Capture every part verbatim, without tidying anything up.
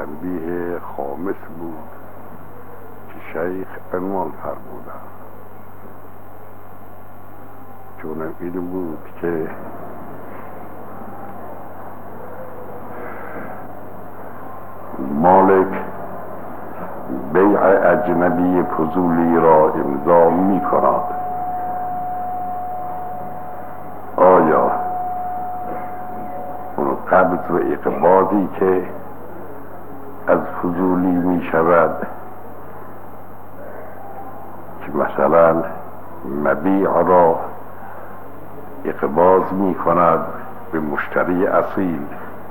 تنبیه خامس بود که شیخ عنوان فرمودند، چون این بود که مالک بیع اجنبی فضولی را امضا می کند. آیا اون قبض و اقباضی که از فضولی می شود که مثلا مبیع را اقباض می کند به مشتری اصیل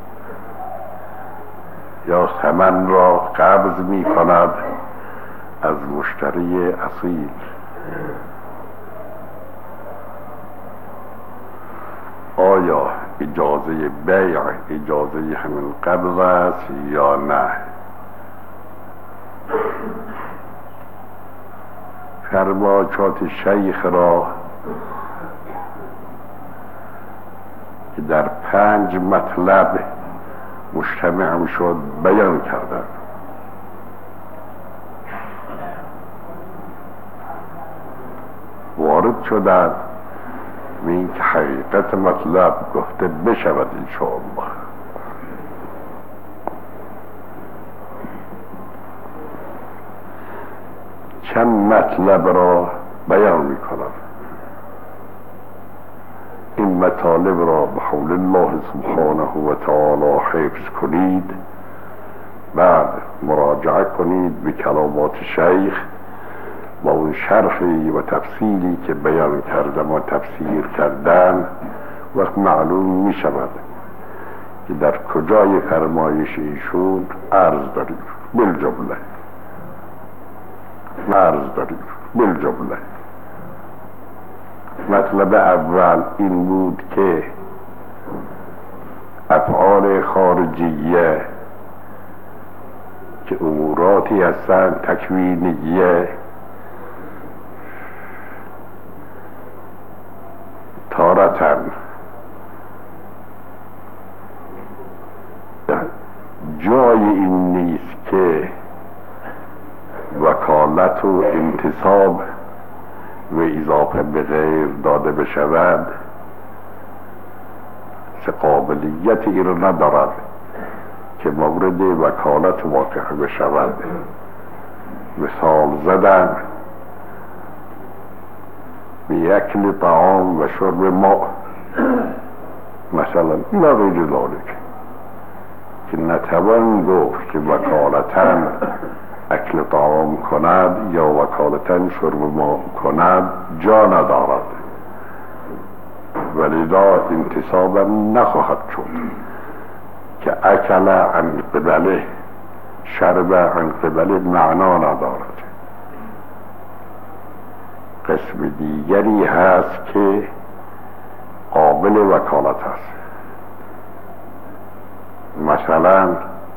یا ثمن را قبض می کند از مشتری اصیل، آیا اجازه بیع اجازه همین قبض است یا نه؟ فرمایشات شیخ را که در پنج مطلب مجتمع شد بیان کردن. وارد شدن به این که حقیقت مطلب گفته بشود انشاءالله. چند مطلب را بیان می کنم. این مطالب را به حول الله سبحانه و تعالی حفظ کنید، بعد مراجعه کنید به کلمات شیخ با اون شرحی و تفصیلی که بیان کردم و تفسیر کردن، وقت معلوم می شود که در کجای فرمایش ایشون عرض داریم بالجمله عرض داریم بالجمله. مطلب اول این بود که افعال خارجیه که اموراتی هستند تکوینیه تارتاً جای این نیست که وکالت و انتصاب و اضافه به غیر داده بشود، چه قابلیت این رو ندارد که مورد وکالت واقع بشود. مثال زدن به اکل طعام و شرب ماء مثلا لا غیر ذلک، که نتوان گفت که وکالتاً اکل طعام کند یا وکالتاً شرب ماء کند جا ندارد، ولذا انتصابا نخواهد شد که اکل عن قبله شرب عن قبله معنا ندارد. قسم دیگری هست که قابل وکالت است، مثلا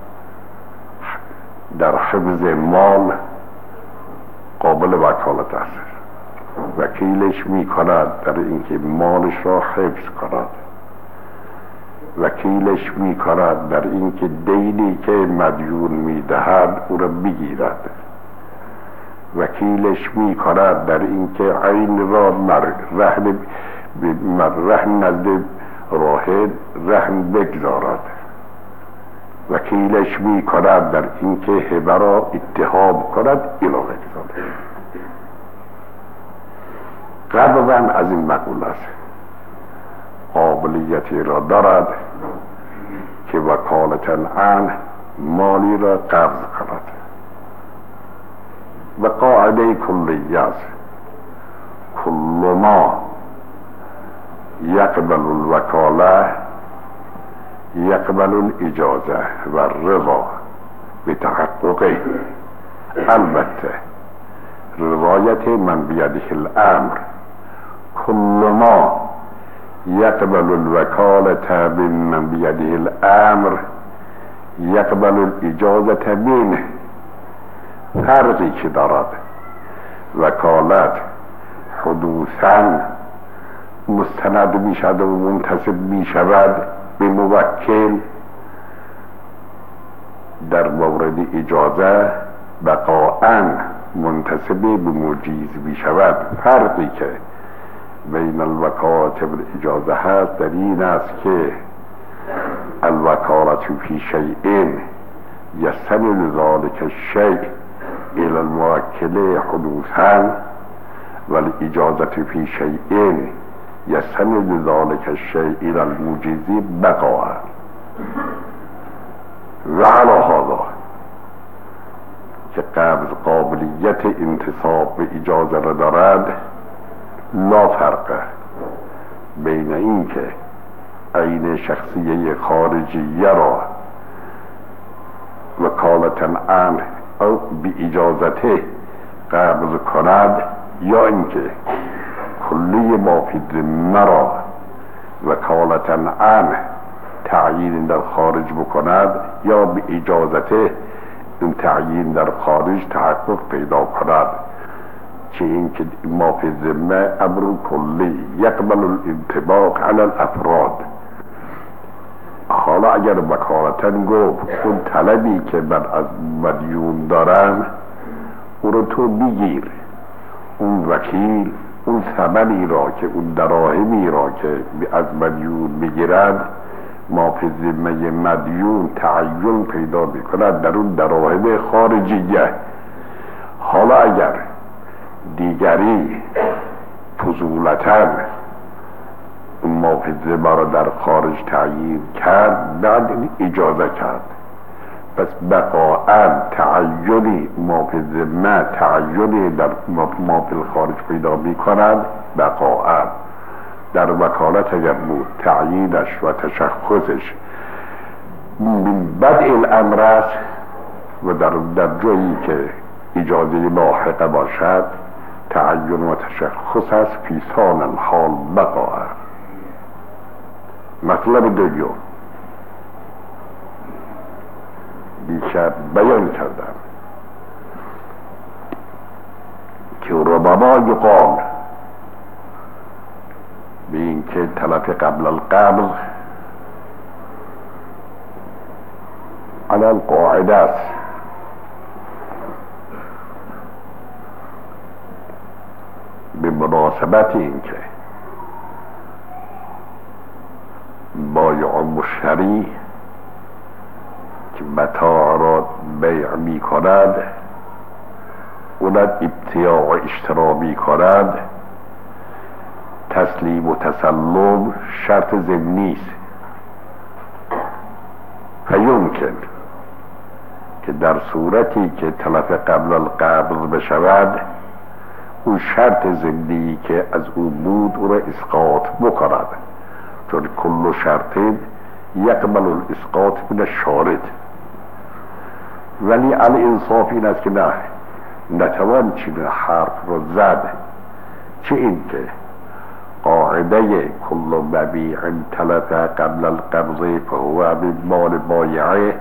در حفظ مال قابل وکالت است، وکیلش می کند در اینکه مالش را حفظ کند، وکیلش می کند در اینکه دینی که مدیون می دهد او را بگیرد، وکیلش می کند در اینکه عین را رهن رهن نزد راهب رهن بگذارد، وکیلش می کند در اینکه هبه را اتهام کند الی غیر. قبضاً از این مقول است قابلیتی را دارد که وکالتاً عن مالی را قبض کند. و قاعده کلیه است کل ما یقبل الوکاله یقبل الاجازه و رضا به تحققه. البته روایت من بیده الامر کل ما یقبل الوکالة من بیده الامر یقبل الاجازه منه. فرقی که دارد وکالت حدوثاً مستند می شود و منتسب می شود به موکل در مورد اجازه بقاءً منتسب به مجیز بشود. فرقی که بین الوکالت و اجازه هست در این است که الوکالت فی شیء یستند ذلک الشیء الى الموکل حدوثاً والاجازه فی شیء یستند ذلک الشیء الى المجیز بقاء. و علی هذا که قبض قابلیت انتصاب به اجازه را دارد، لا فرقه بین این که عین شخصیه خارجیه را وکالتا عنه او بی اجازته قبض کند، یا اینکه کلی ما فی الذمه را وکالتا عنه تعیین در خارج بکند، یا بی اجازته این تعیین در خارج تحقق پیدا کند. چه اینکه ما فی الذمه امر کلی یقبل الانطباق علی الافراد. حالا اگر وکالتا گفت اون طلبی که من از مدیون دارم او رو تو بگیر، اون وکیل اون ثمنی را که اون دراهمی را که از مدیون بگیرد ما فی ذمه مدیون تعین پیدا میکند در اون دراهم خارجیه. حالا اگر دیگری فضولتاً اون ما فی ذمه را در خارج تعیین کرد، بعد این اجازه کرد، پس بقاءً تعینی ما فی ذمه تعینی در ما فی الخارج پیدا میکند. بقاءً در وکالت اگر بود تعیینش و تشخصش من بدء الامر است و در, در جایی که اجازه لاحقه باشد تعین و تشخص است فی ثان الحال بقاء. مطلب دوم دیشب بیان کردم که ربما یقال به این که تلف قبل القبض علی القاعده است، به مناسبت این که بایع و مشتری که متاع را بیع می کند اونت ابتیاع و اشترا می کند، تسلیم و تسلم شرط ضمنی است. فیمکن که در صورتی که تلف قبل القبض بشود اون شرط ضمنی که از او بود او را اسقاط بکند، چون کل شرط یقبل الاسقاط من الشارط. ولی الانصاف این است که نه نتوان چین حرف را زد، چه این که قاعده کل مبیع تلف قبل القبض فهو من مال بایعه،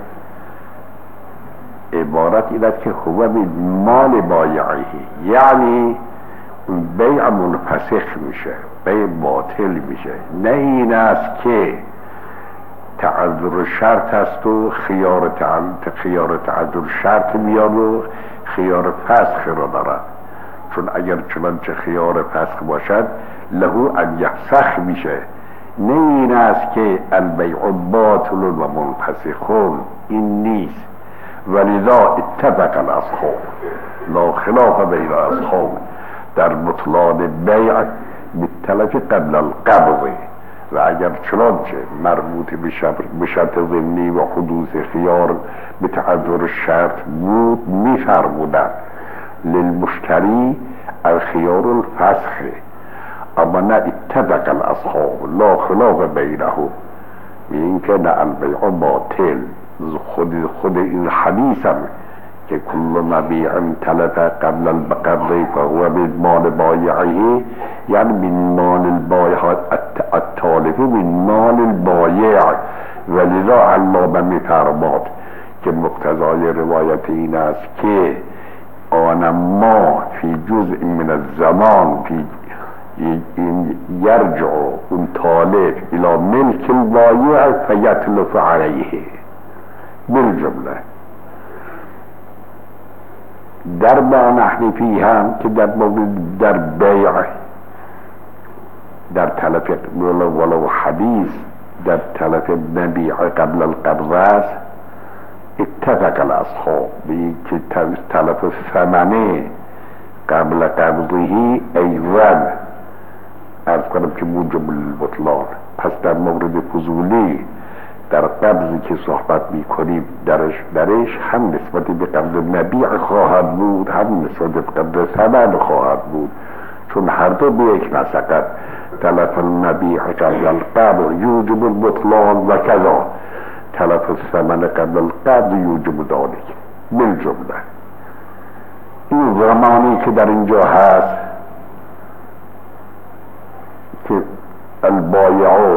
عبارت این است که هو من مال بایعه، یعنی بیع منفسخ میشه، بیع باطل میشه. نه این است که تعذر شرط است و خیار تعذر خیار تعذر شرط میاد و خیار فسخ را دارد، چون اگر چنانچه خیار فسخ باشد لهو ان یفسخ میشه. نه این است که البیع باطل و منفسخون، این نیست. ولذا اتفق الاصحاب، لا خلاف بین اصحاب در بطلان بیع بالتلف قبل القبض، و اگر چنانچه مربوط به شرط ضمنی و حدوث خیار به تعذر شرط بود میفرمودند للمشتری الخيار الفسخ، اما نه اتفق الاصحاب لا خلاف بینهم، این که نه البیع باطل. خود خود این حدیثم که کل مبیع تلف قبل القبض فهو من مال بایعه، یعنی من مال البایع التالف من مال البایع. ولذا علامه میفرماد که مقتضای روایت این است که آن ما فی جزء من الزمان فی یرجع اون طالب الى ملک البایع فیتلف علیه بالجمله. در ما نحنفی هم که در مورد در بیع در تلف ولو, ولو حدیث در تلف نبیع قبل القبض است، اتفق الاصحاب به که تلف ثمنه قبل قبضه ایوان ارز کنم که موجب البطلان. پس در مورد فضولی در قبضی که صحبت می کنیم درش درش هم نسبت به قبض نبیع خواهد بود، هم نسبت به قبض ثمن خواهد بود، چون هر دو به یک مسقط تلف النبیع قبل القبض یوجب البطلان و کذا تلف الثمن قبل القبض یوجب ذلک. بالجمله این زمانی که در اینجا هست که البایع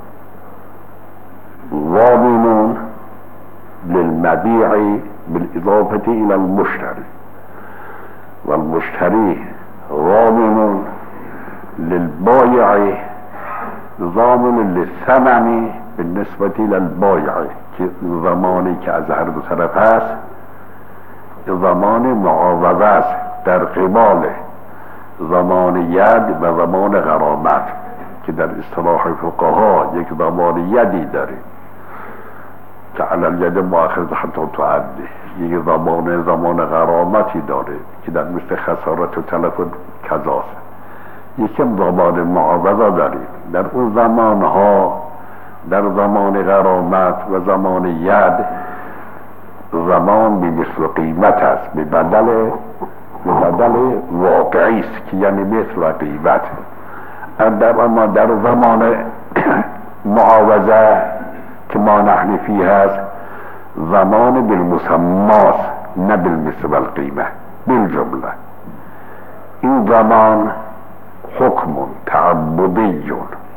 ضامن للمبيع بالإضافة إلى المشتري، والمشتري ضامن للبائع ضامن للثمن بالنسبة إلى البائع، که زمانی که از هر دو طرف هست زمان معاوضه است در قبال زمان ید و زمان غرامت، که در اصطلاح فقها یک زمان یدی داریم که علل ید مؤخذ حتی تعدی، یک زمان زمان غرامتی داره که در مثل خسارت و تلف کذاست. یکم زمان معاوضه داریم، در اون زمان ها در زمان غرامت و زمان ید زمان بی مثل قیمت است، به بدل به بدل واقعی است که یعنی مثل قیمت. در اما در زمان معاوضه که ما نحن فيه هست زمان بالمسماس نه بالمثل القیمه. بالجمله این زمان حکم تعبدی،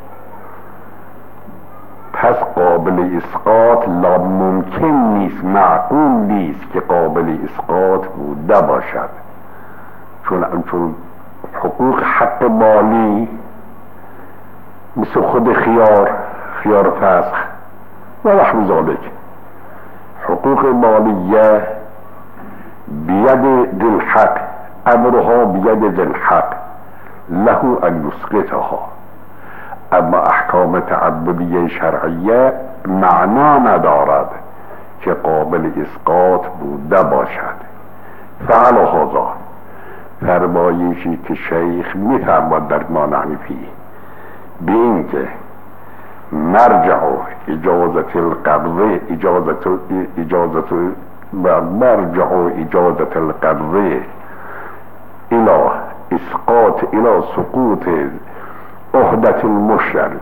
پس قابل اسقاط لا ممکن نیست، معقول نیست که قابل اسقاط بوده باشد، چون چون حقوق حق مالی مثل خود خیار خیار فسخ و نحو ذلك، حقوق مالیه بید ذی الحق، امرها بید ذی الحق له ان یسقطها. اما احکام تعبدیه شرعیه معنا ندارد که قابل اسقاط بوده باشد. فعل هذا فرمایشی که شیخ میفرماد در ما نحن فیه به این که مرجع اجازت القبضه اجازت اجازت مرجع اجازت القبضه الى اسقاط الى سقوط عهدت المشتری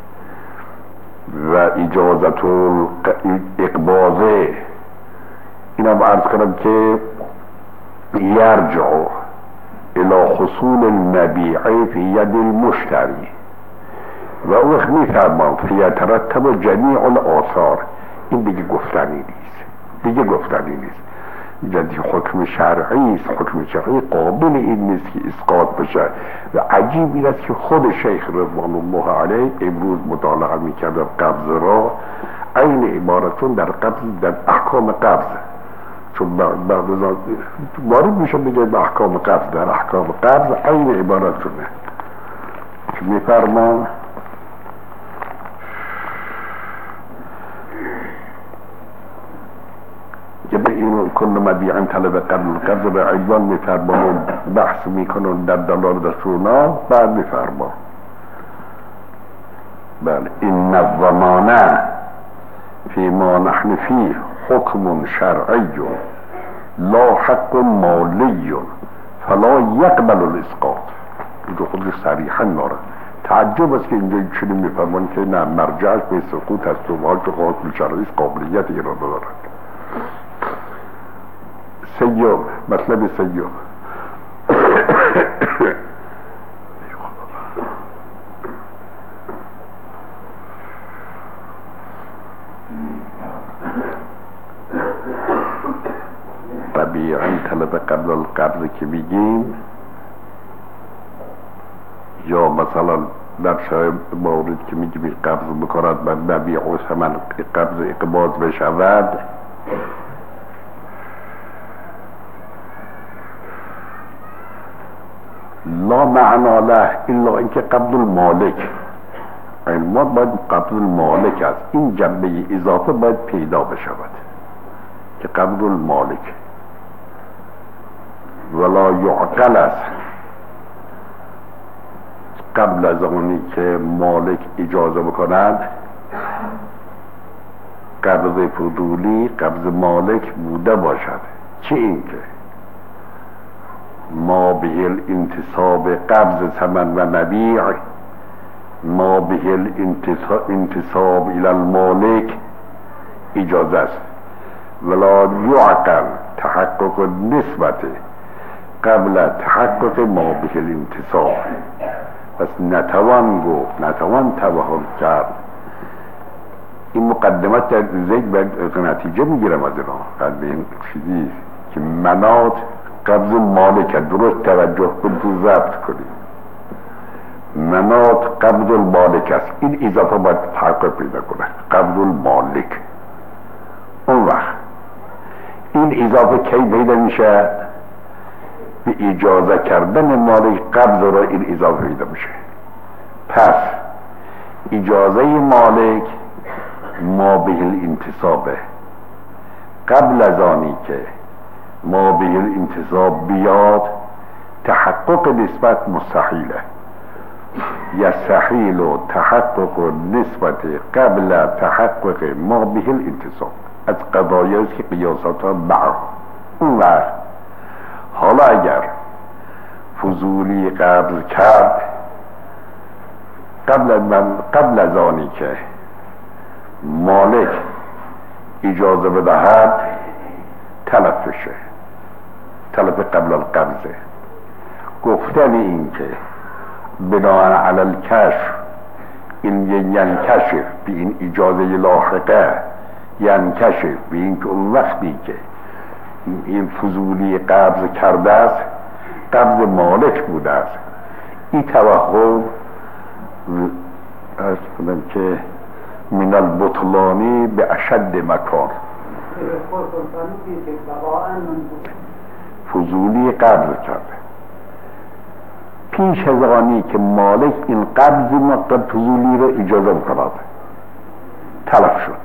و اجازت اقباضه، اینا با عرض کنم که یرجع الى حصول المبیع فی ید المشتری و او وقت میفرمان فیترتب جمیع الاثار. این دیگه گفتنی نیست، دیگه گفتنی نیست، جدی حکم شرعی است. حکم شرعی قابل این نیست که اسقاط بشه. و عجیب این است که خود شیخ رضوان الله علیه امروز مطالعه میکرد قبض را، عین عبارتون در قبض در احکام قبض، چون بعد وارد میشه دیگه به احکام قبض، در احکام قبض عین عبارتونه که میفرمان که به این کل مبیعن طلب قبل قبض به عیوان میفرمان بحث میکنن در دلال رسولنا. بعد میفرمان بله این الضمانه فی ما نحن فیه حکم شرعی لا حق مالی فلا یقبل الاسقاط. اینجا خود صریحا ناره. تعجب است که اینجا چنین میفرمان که نه مرجعش به سقوط است و حال که حکم شرعی قابلیت ایران دارد. سیوم مطلب سیوم طبیعاً طلب قبل القبض که بگیم، یا مثلا در شای مورد که میگیم قبض بکند بر نبیع و ثمن قبض اقباض بشود، لا معنا له الا اینکه قبض المالک، علمات باید قبض المالک است، این جنبه اضافه باید پیدا بشود که قبض المالک ولا یعقل است قبل از آنی که مالک اجازه بکند. قبض فضولی قبض مالک بوده باشد، چه این که ما به الانتصاب قبض ثمن و مبیع، ما به الانتصاب الى المالک اجازه است، ولا یعقل تحقق نسبت قبل تحقق ما به الانتصاب. پس نتوان گفت، نتوان توهم کرد. این مقدمات در زید باید نتیجه میگیرم از اینا. قد به این چیزی که منات قبض مالک درست توجه کن تو ضبط کنی، منات قبض المالک است، این اضافه باید تحقق پیدا کنه. قبض المالک اون وقت این اضافه کی پیدا میشه؟ به اجازه کردن مالک قبض را این اضافه پیدا میشه. پس اجازه مالک ما به الانتصابه، قبل از آنی که ما به الانتصاب بیاد تحقق نسبت مستحیله. یستحیل و تحقق نسبت قبل تحقق ما به الانتصاب از قضایایی که قیاسات ها بعض. اون وقت حالا اگر فضولی قبض کرد قبل از من قبل از آنی که مالک اجازه بدهد تلف بشه، تلف قبل القبضه. گفتن این که بناء علی الکشف این ینکشف به این اجازه لاحقه، ینکشف به این که اون وقتی که این فضولی قبض کرده است قبض مالک بوده است، این توهم ارز کنم که من البطلانی به اشد مکان. فضولی قبض کرده پیش از آنی که مالک این قبض مقدر فضولی رو اجازه بکند تلف شد،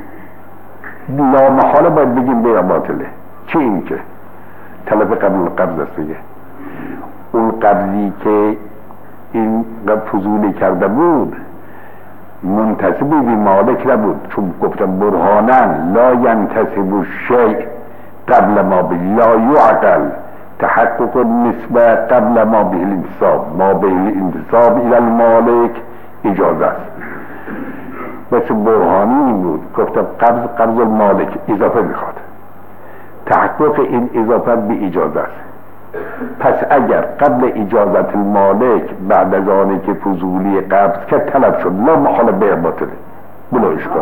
لا محاله باید بگیم بیر باطله. چه این که تلف قبل القبض است دیگه. اون قبضی که این فضولی کرده بود منتسب به مالک نبود، چون گفتم برهانن لا ینتسب الشیء قبل ما به لا یعقل تحقق نسبه قبل ما به الانتصاب، ما به الانتصاب الى المالک اجازه است. مثل برهانی این بود، گفتم قبض قبض المالک اضافه میخواد، تحقق این اضافه به اجازه است. پس اگر قبل اجازت المالک بعد از آنی که فضولی قبض که طلب شد لا محاله بیر باطله بلا اشکال.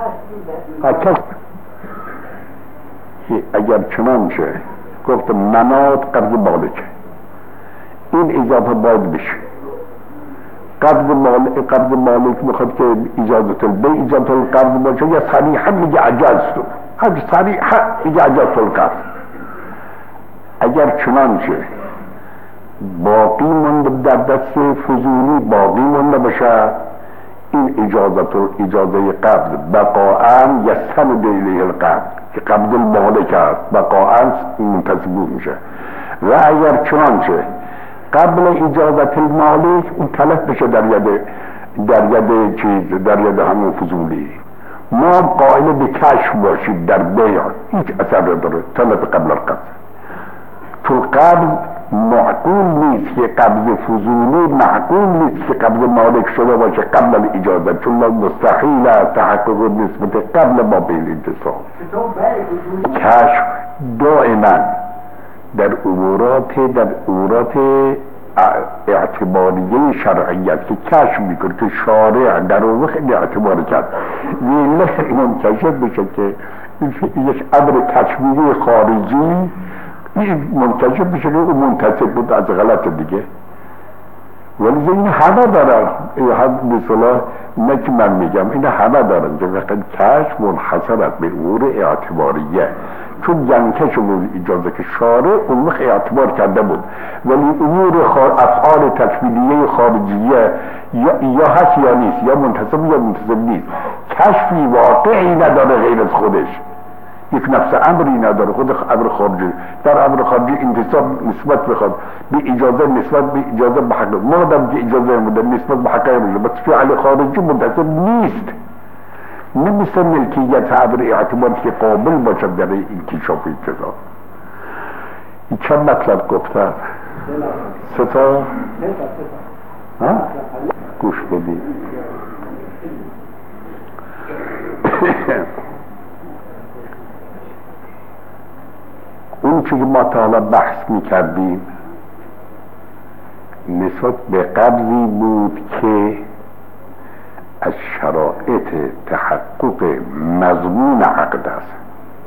اگر چنان شه گفتم منات قبض مالک این اضافه باید بشه. قبض مالک قبض مالک میخواد که اجازت البی اجازت القبض باشه یا صریحا میگه عجزتو، هر صریحا میگه عجزت القبض. اگر چنانچه باقی مونده در دست فضولی باقی مونده باشه این اجازت و اجازه قبض بقاءً یستند الیه القبض که قبض المالک است بقاءً منتسب میشه. و اگر چنانچه قبل اجازت المالک اون تلف بشه در ید در ید چیز در ید همون فضولی، ما قائل به کشف باشید در بیع هیچ اثر نداره تلف قبل القبض. تو قبض معقول نیست که قبض فضولی معقول نیست که قبض مالک شده باشه قبل الاجازه، چون مستحیل است تحقق نسبت قبل ما به الانتصاب. کشف دائما در امورات در امورات اعتباریه شرعیت که کشف میکنه که شارع در اون وقت اعتبار کرد ولی منکشف بشه که یک امر تشمیلی خارجی این منتجب بشه که اون منتصب بود از غلط دیگه. ولی این همه دارن، این هم مثلا نه که من میگم این همه دارن که وقت کشف منحصر است به امور اعتباریه چون جنکش بود اجازه که شارع اون وقت اعتبار کرده بود، ولی امور خار... افعال تکوینیه خارجیه یا... یا هست یا نیست، یا منتسب یا منتسب نیست، کشفی واقعی نداره غیر از خودش، یک نفس امری نداره، خود امر خارجی. در امر خارجی انتصاب نسبت بخواد به اجازه، نسبت به اجازه به حق، مادام که اجازه بوده نسبت به حق میشه، بس فعل خارجی منتسب نیست. نمیشه ملکیت امر اعتبار که قابل باشه برای انکشاف اجتزا. این چند مطلب گفتم؟ سه تا؟ ها؟ گوش بدید. اون چی که ما تا حالا بحث میکردیم نسبت به قبضی بود که از شرایط تحقق مضمون عقد است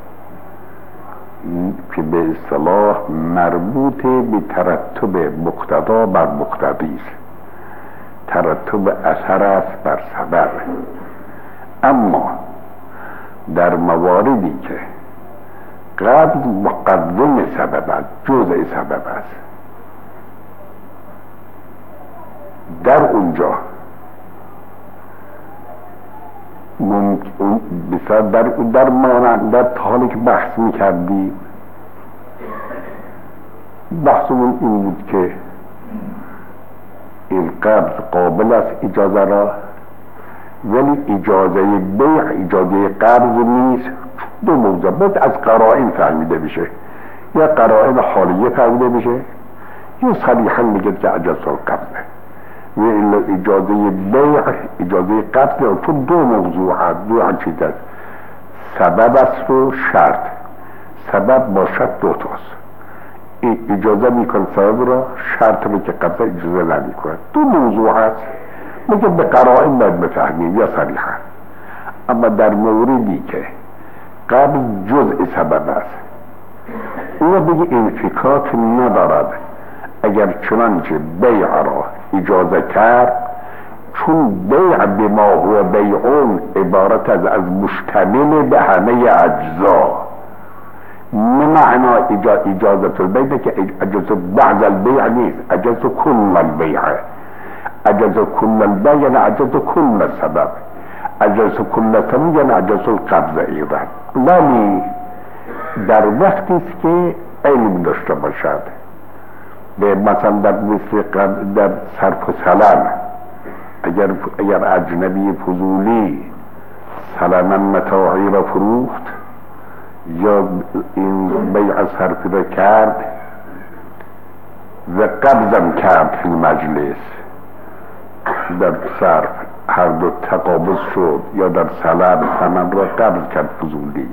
که به اصطلاح مربوط به ترتب مقتضا بر مقتضی است، ترتب اثر است بر سبب. اما در مواردی که قبض مقدم سبب است، جزء سبب است، در اونجا ممکن بسیار در در مانند در حالی که بحث میکردیم بحثمون این بود که این قبض قابل است اجازه را، ولی اجازه بیع اجازه قبض نیست. دو موضوع باید از قرائن فهمیده بشه، یا قرائن حالیه فهمیده بشه یا صریحا میگه که اجازه القبضه و اجازه بیع اجازه قبض، چون دو موضوع هست، دو چیز است، سبب است و شرط. سبب باشد دو تاست، اجازه میکن سبب را، شرط رو که قبضه اجازه نمیکنه. دو موضوع هست میگه به قرائن باید بفهمیم یا صریحا. اما در موردی که قبض جزء سبب است، او بگه انفکاک ندارد اگر چنانچه بیع را اجازه کرد، چون بیع به ما هو بیعون عبارت از از مشتمل به همه اجزا، نه معنا اجازت البیع که اجازه بعض البیع نیست، اجازه کل البیع، اجازه کل البیع یعنی اجازه کل سبب، اجازه کل سبب یعنی اجازه القبض ایضا. ولی در وقتی است که علم داشته باشد، به مثلا در مثل در صرف و سلم، اگر اگر اجنبی فضولی سلما متاعی را فروخت یا این بیع صرف را کرد و قبضم کرد فی مجلس، در صرف هر دو تقابض شد، یا در سلم ثمن را قبض کرد فضولی،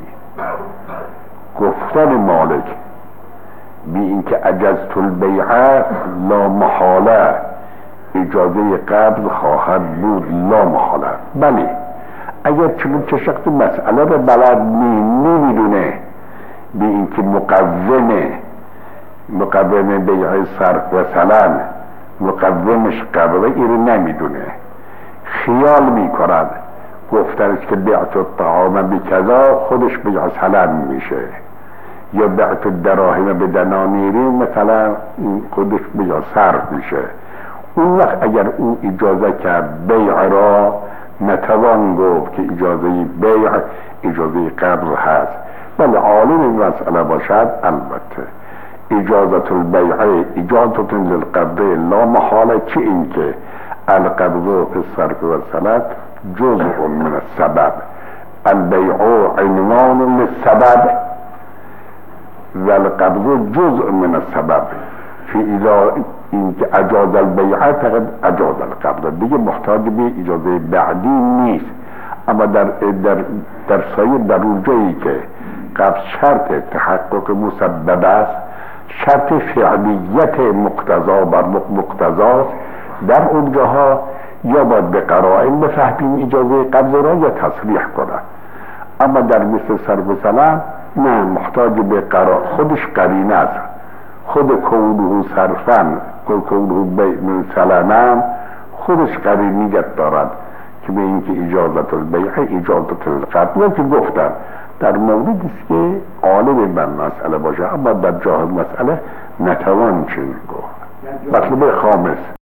گفتن مالک بی اینکه اجازت البیع لا محاله اجازه قبض خواهد بود، لا محاله. بله اگر چون چه شخص مسئله رو بلد نمیدونه بی اینکه مقومه مقوم بیع صرف و سلم مقومش قبضه ای رو نمیدونه، خیال میکند گفتنش که بیعت الطعام بکذا خودش بیع سلم میشه، یا بعت دراهم به دنانیری مثلا خودش بیع صرف میشه. اون وقت اگر او اجازه کرد بیع را، نتوان گفت که اجازه بیع اجازه قبض هست. ولی عالم این مسئله باشد البته اجازت البیع اجازت للقبض لا محاله، چه این که القبض فی الصرف و السلم جزء من السبب، البیع عنوان للسبب و القبض جزء من السبب، فی اذا این که اجاز البیع فقط اجاز القبض، دیگه محتاج به اجازه بعدی نیست. اما در در در سایر در اون جایی که قبض شرط تحقق مسبب است، شرط فعلیت مقتضا بر مقتضاست، در اونجاها یا باید به قرائن بفهمیم اجازه قبض را یا تصریح کنه. اما در مثل صرف و سلم نه، محتاج به قرائن، خودش قرینه است، خود کونه صرفن کونه بیع من سلمم خودش قرینیت دارد که به اینکه اجازت البیع اجازت القبض که گفتن در موردی است که غالب بر مسئله باشه، اما در جاهای مسئله نتوان چنین گفت. مطلب خامس